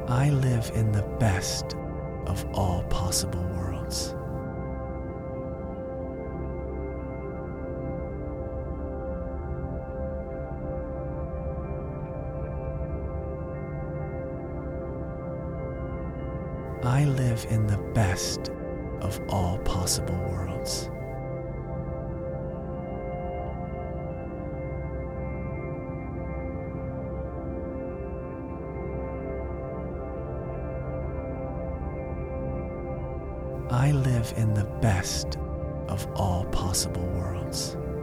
I live in the best of all possible worlds. I live in the best of all possible worlds. I live in the best of all possible worlds.